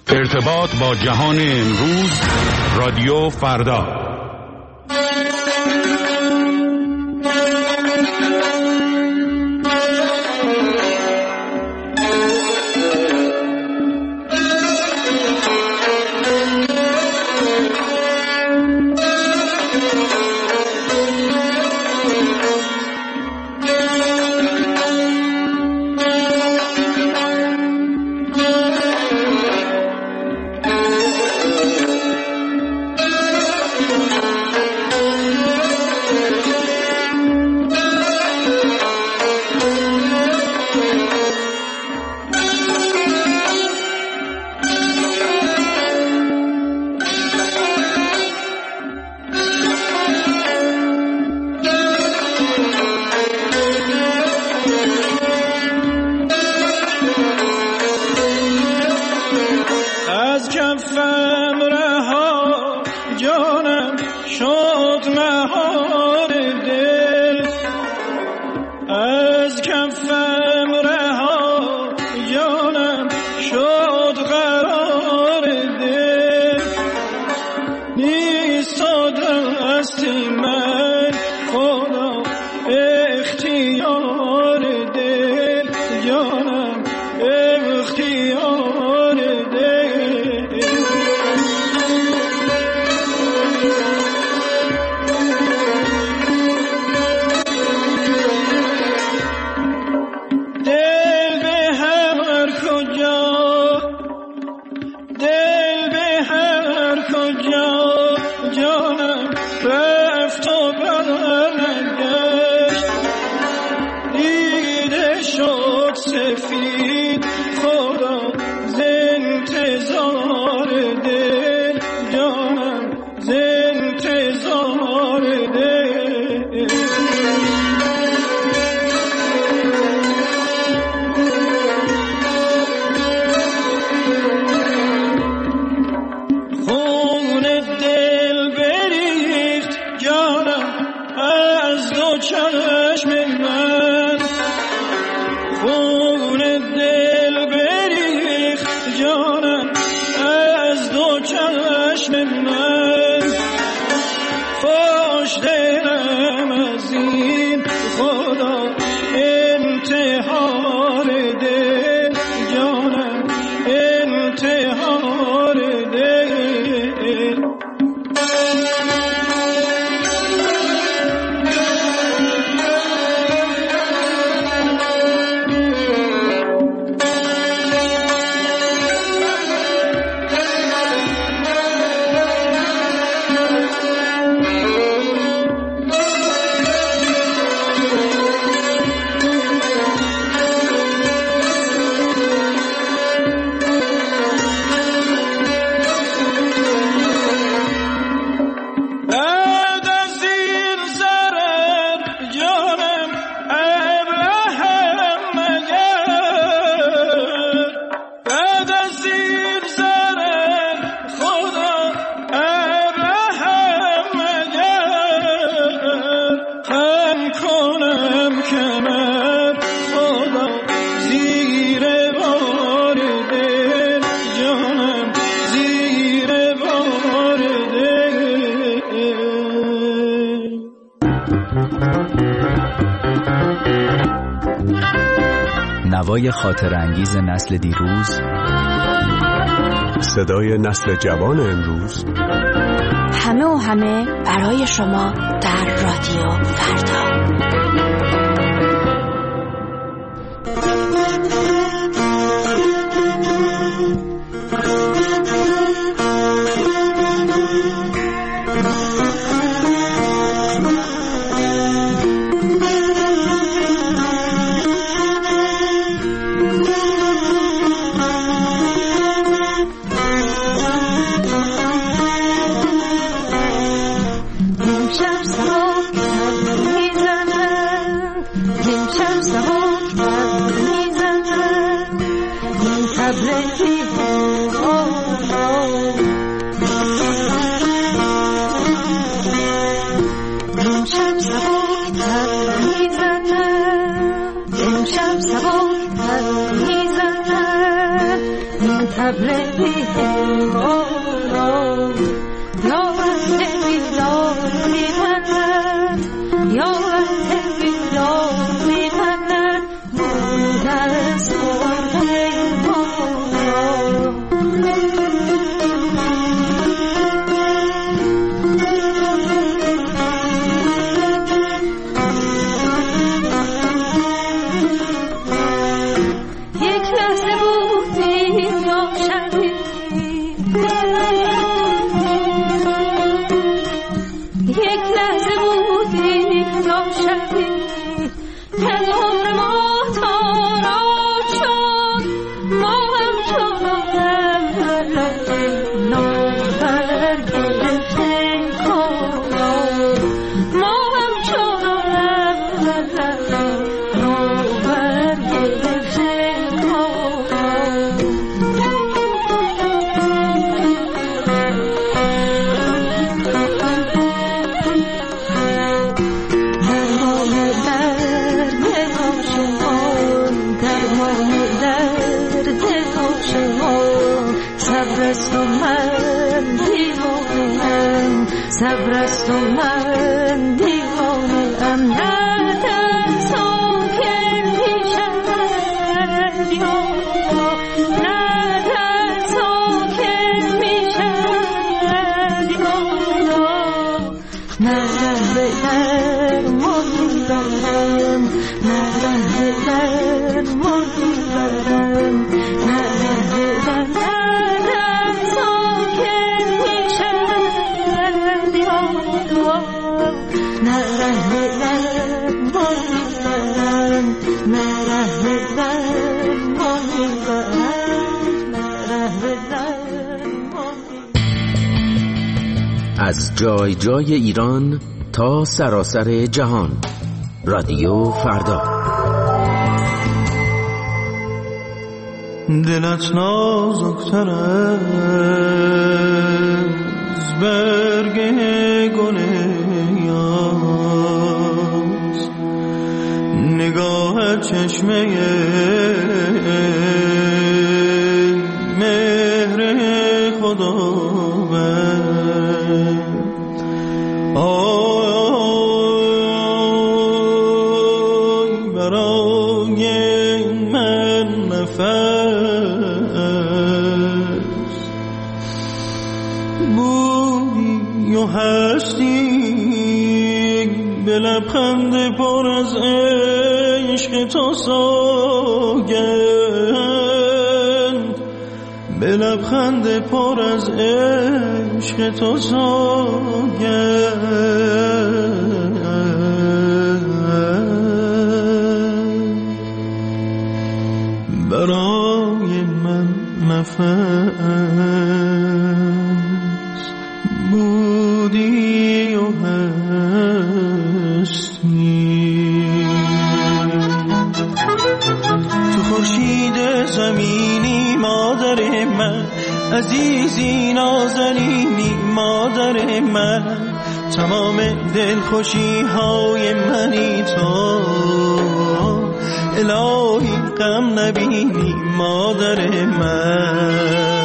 ارتباط با جهان امروز، رادیو فردا. نوای خاطر انگیز نسل دیروز، صدای نسل جوان امروز، همه و همه برای شما در رادیو فردا. صبر بی‌هنگام یا وقت بیدار می‌بندد یا وقت بیدار می‌بندد بود از خورده ما صبر است و من دیوانه ام نه در ساکن میشود یا نه در ساکن میشود یا نه به درمان میبرم نه به درمان میبرم نه به در ساکن میشود از جای جای ایران تا سراسر جهان، رادیو فردا. دلت نازک‌تر از برگ گل یاس، نگاه چشمه مهر خدا برای من نفس بودی و هستی، به لبخند پر از عشق تو سوگند، به لبخند پر از عشق تو سوگند، برای من نفس بودی و هستی. تو خورشید زمینی مادر من، عزیزی نازنینی مادر من، تمام دلخوشی های منی تو، الهی غم نبینی مادر من.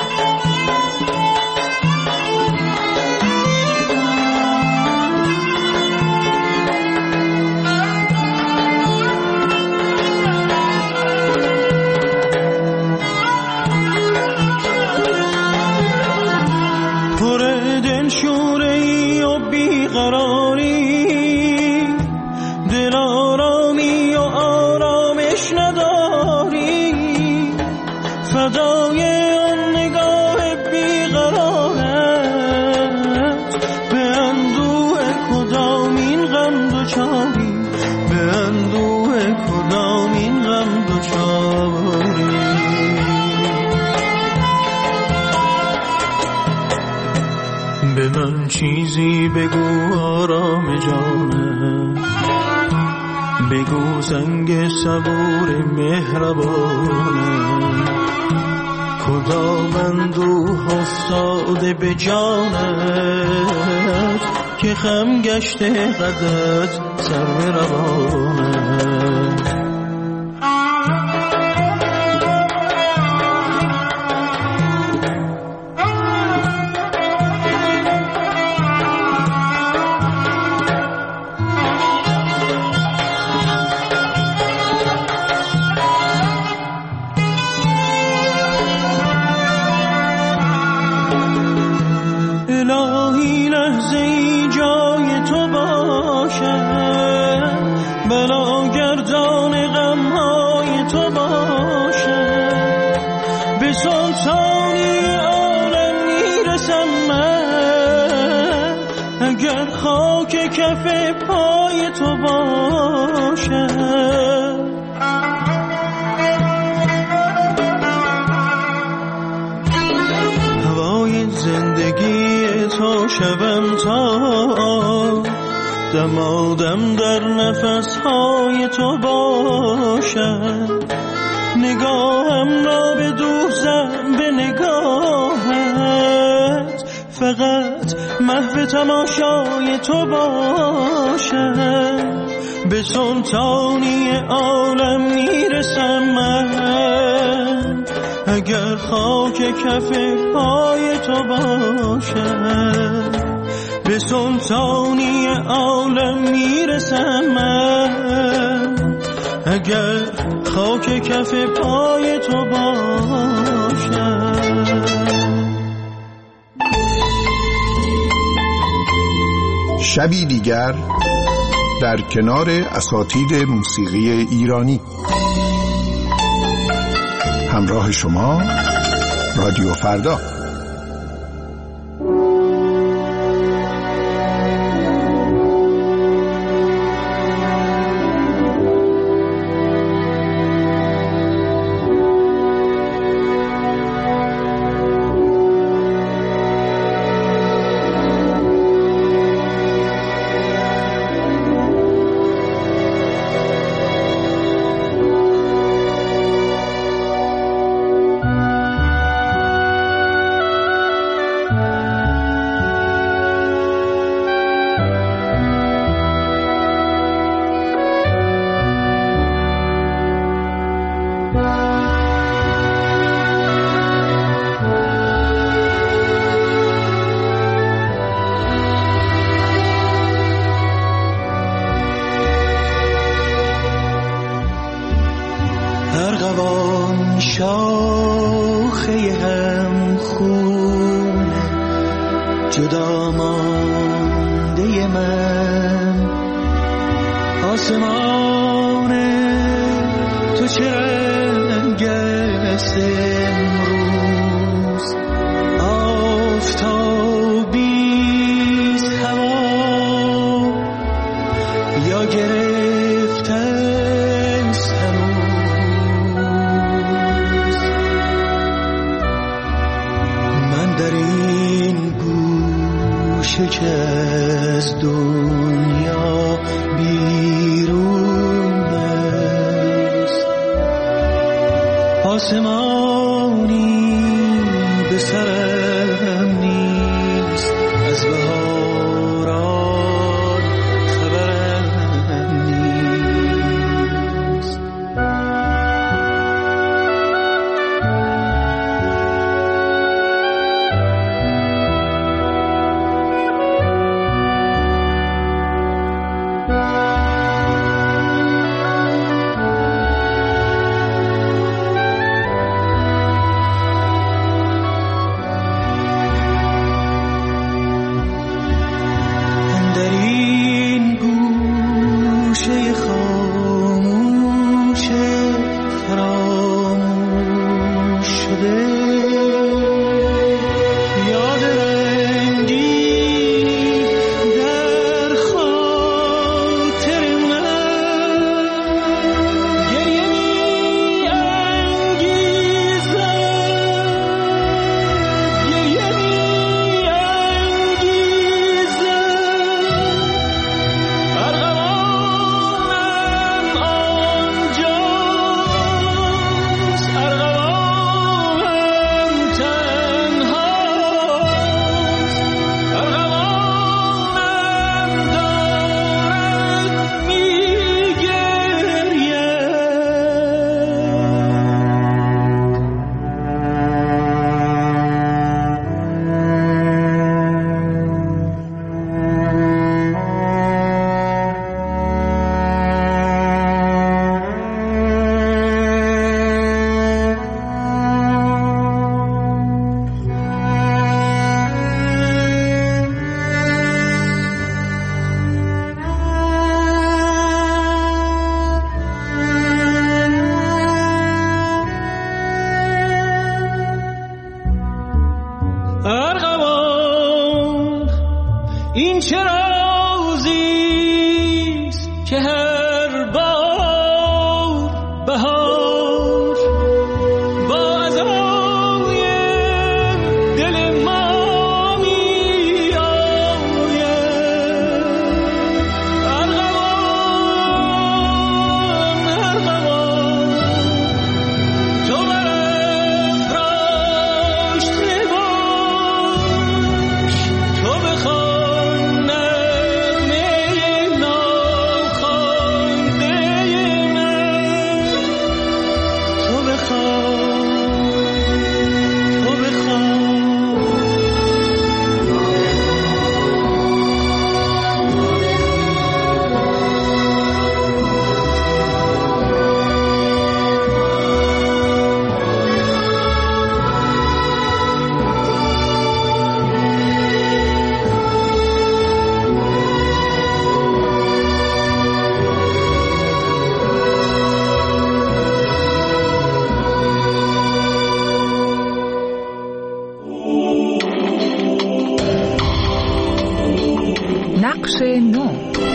شوره‌ای و بیقراری، دل آرامی و آرامش نداری، فدای آن نگاه بیقرارت، به اندوه کدامین غم دوچاری، به اندوه کدامین غم دوچاری. به من چیزی بگو آرام جانم، بگو زنگ صبور مهربانم، کدام اندوه افتاده به جانت، که خم گشته قدت سر به روانت. سلطانی عالم میرسم من، اگر خاک کف پای تو باشم. هوای زندگی تو شوم تا دمادم در نفسهای تو باشم. نگاهم را بدوزم به نگاهت، فقط محو تماشای تو باشم. به سلطانی عالم میرسم من، اگر خاک کف پای تو باشم. به سلطانی عالم میرسم من، اگر خاک کف پای تو باشم. شبی دیگر در کنار اساتید موسیقی ایرانی. همراه شما رادیو فردا. ارغوان شاخه هم خون جدا مانده من، آسمان تو چه رنگ است امروز؟ آفتابیست هوا یا گرفته است هنوز؟ من در این گوشه که از دنیا بیرون است، آسمانی به سرم نیست، از بهاران خبرم نیست. این چه رازیست که هر بار بهار با عزای دل ما می آید. ارغوان تو برافراشته باش، تو بخوان نغمه ناخوانده من، تو بخوان، تو بخوان. نقش نو.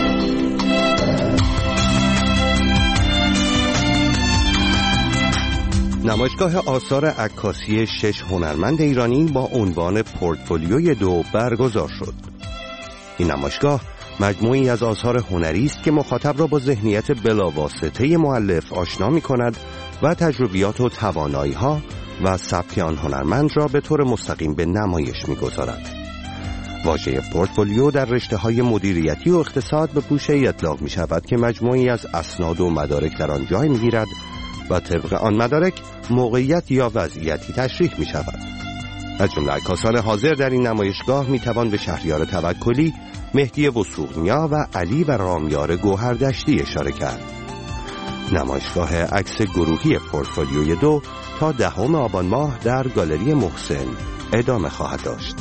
نمایشگاه آثار عکاسی 6 هنرمند ایرانی با عنوان پورتفولیوی 2 برگزار شد. این نمایشگاه مجموعی از آثار هنری است که مخاطب را با ذهنیت بلاواسطه مؤلف آشنا می‌کند و تجربیات و توانایی‌ها و سبک آن هنرمند را به طور مستقیم به نمایش می‌گذارد. واژه پورتفولیو در رشته‌های مدیریتی و اقتصاد به پوشه‌ای اطلاق می‌شود که مجموعی از اسناد و مدارک در آن جای می‌گیرد و طبق آن مدارک موقعیت یا وضعیتی تشریح می‌شود. از جمله عکاسان حاضر در این نمایشگاه می‌توان به شهریار توکلی، مهدی وثوق‌نیا و علی و رامیار گوهردشتی اشاره کرد. نمایشگاه عکس گروهی پورتفولیوی 2 تا 10 آبان ماه در گالری محسن ادامه خواهد داشت.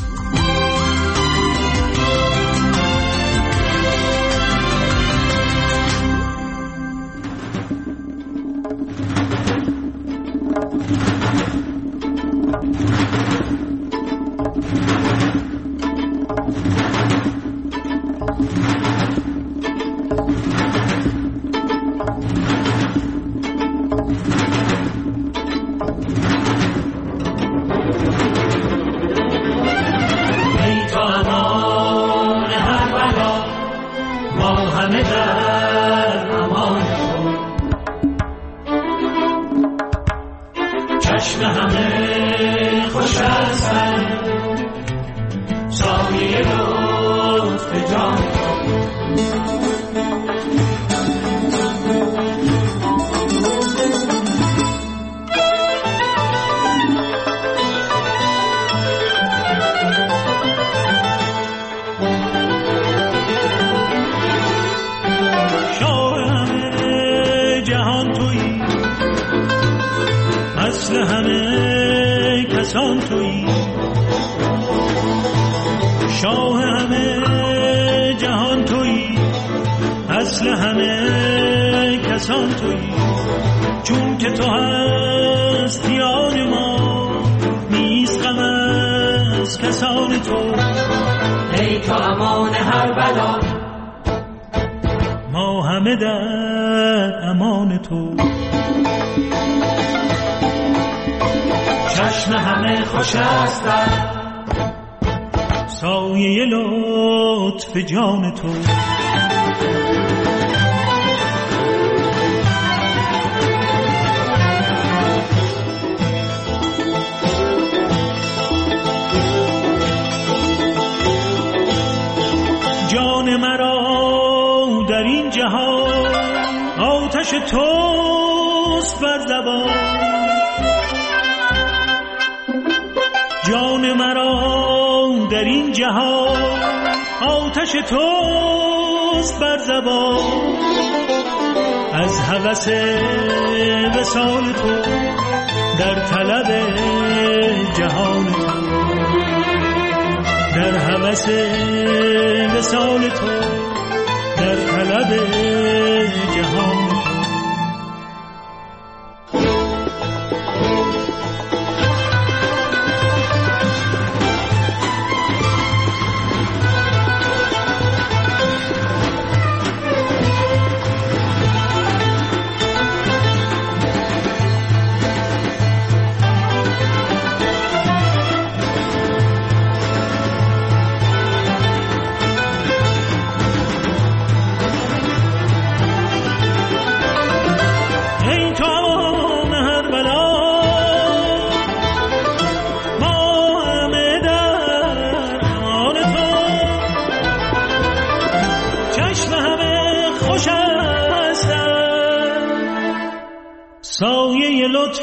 اصل همه کسان تویی، شاه همه جهان تویی، اصل همه کسان تویی. چون که تو هستی آن ما، نیست غم از کسان تو. ای تو امان هر بلا، ما همه در امان تو. چشم همه خوش است در سایه لطف جان تو. جان مرا در این جهان آتش توست بر زبان. جان مرا در این جهان آتش توست بر زبان. از هوس وصال تو در طلب جهان تو، در هوس وصال تو در طلب جهان تو.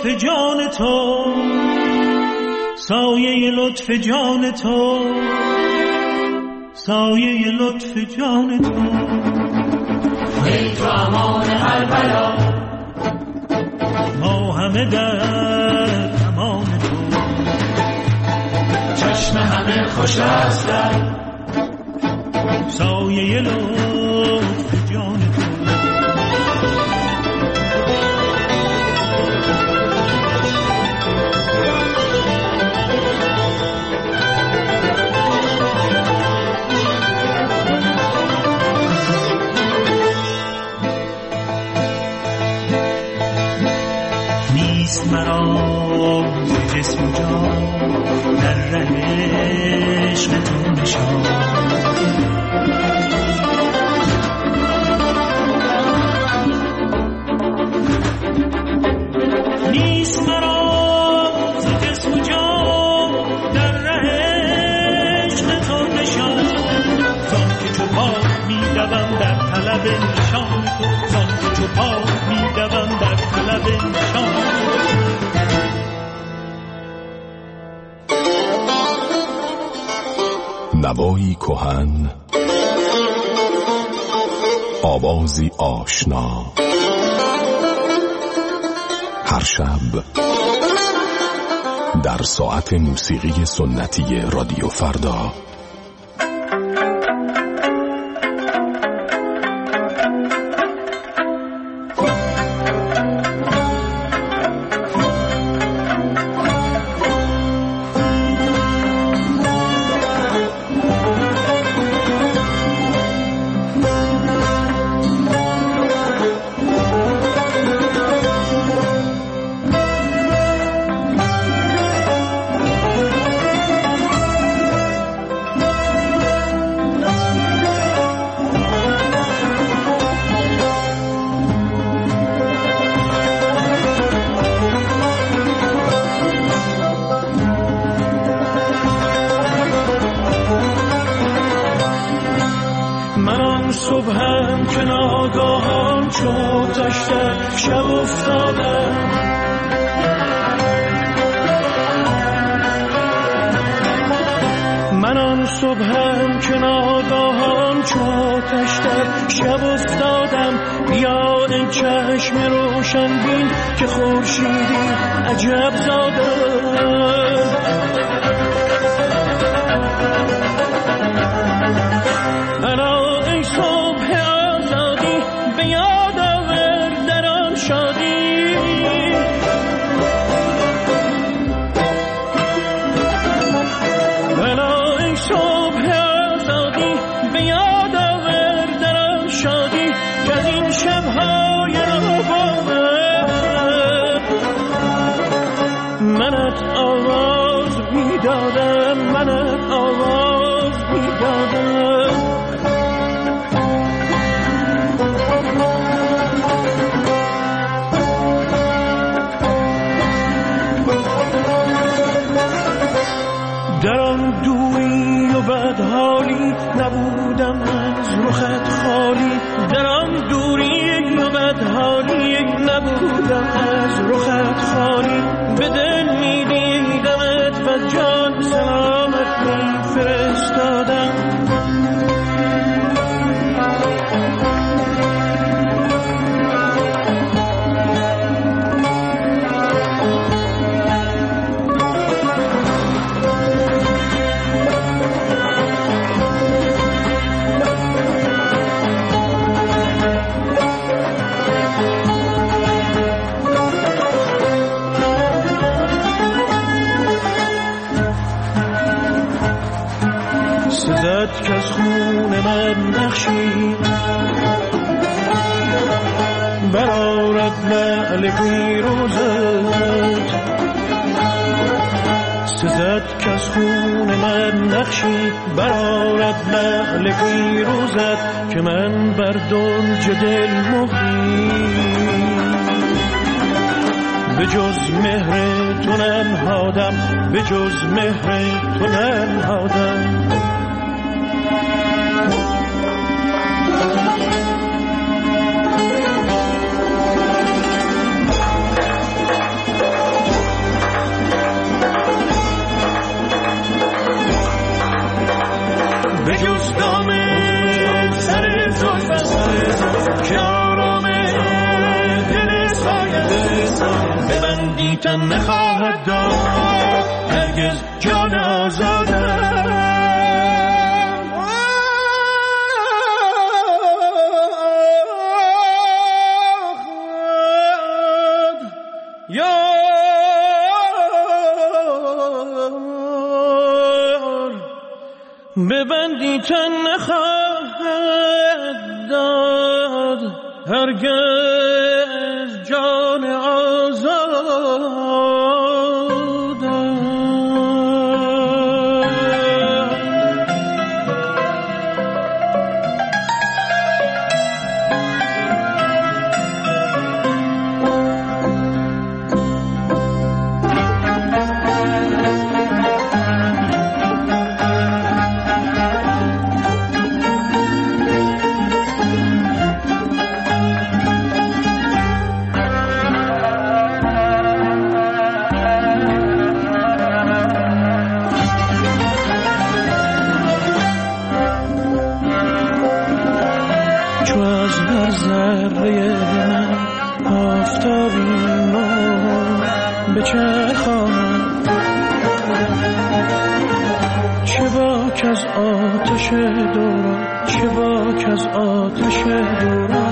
لطف جان تو، سایه لطف جان تو، سایه لطف جان تو. ای تو امان هر بلا، ما همه در امان تو. چشم همه خوش است در سایه لطف جان تو. نیست مرا جسم و جان در ره عشق تو نشان. نیست مرا جسم و جان در ره عشق تو نشان. زان که چو پا می‌دوم در طلب نشان تو، زان که چو پا می‌دوم در طلب نشان. نوایی کهن، آوازی آشنا، هر شب در ساعت موسیقی سنتی رادیو فردا. صبحم که ناگاهان چو داشتم شب افتادم. من آن صبحم که ناگاهان چو داشتم شب افتادم. بیا ای چشم روشن بین که خورشیدی عجب زادم. الا ای صبح آزادی به یاد آور در آن شادی. الا ای صبح آزادی به یاد آور در آن شادی که از این شبهای نوباور منت آواز میدادم، منت آواز میدادم. در آن دوری و بدحالی نبودم از رخت خالی. در آن دوری و بدحالی نبودم از رخت خالی. به دل میدیدمت و جان سلامت میفرستادم. سزد که از خون من نقشی برآرد لعل پیروزت. سزد که از خون من نقشی برآرد لعل پیروزت که من بر دنج دل مهریم. به جز مهر تو ننهادم، به جز مهر تو ننهادم. تن نخواهد داد هرگز جان آزادم. ببندی تن نخواهد داد هرگز جان آزادم. چه خواهم چه باک از آتش دوران، چه باک از آتش دوران.